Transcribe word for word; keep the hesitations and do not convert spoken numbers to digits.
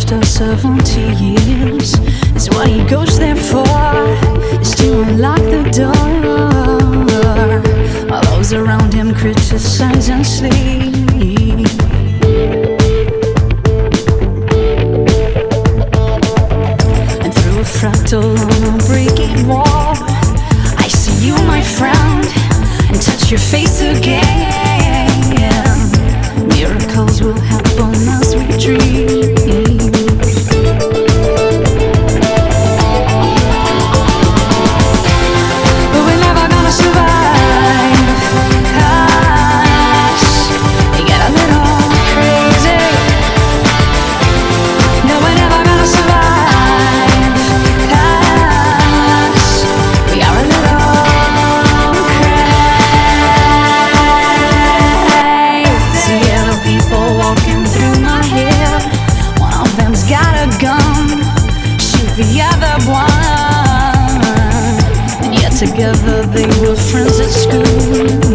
last of seventy years is what he goes there for, is to unlock the door. While those around him criticize and sleep. And through a fractal on a breaking wall, I see you, my friend, and touch your face again. Miracles will happen as we dream. But we're never gonna survive, 'cause we get a little crazy. No, we're never gonna survive, 'cause we are a little crazy. Other people walking through my head, one of them's got a gun, shoot the other one, and yet together they were friends at school.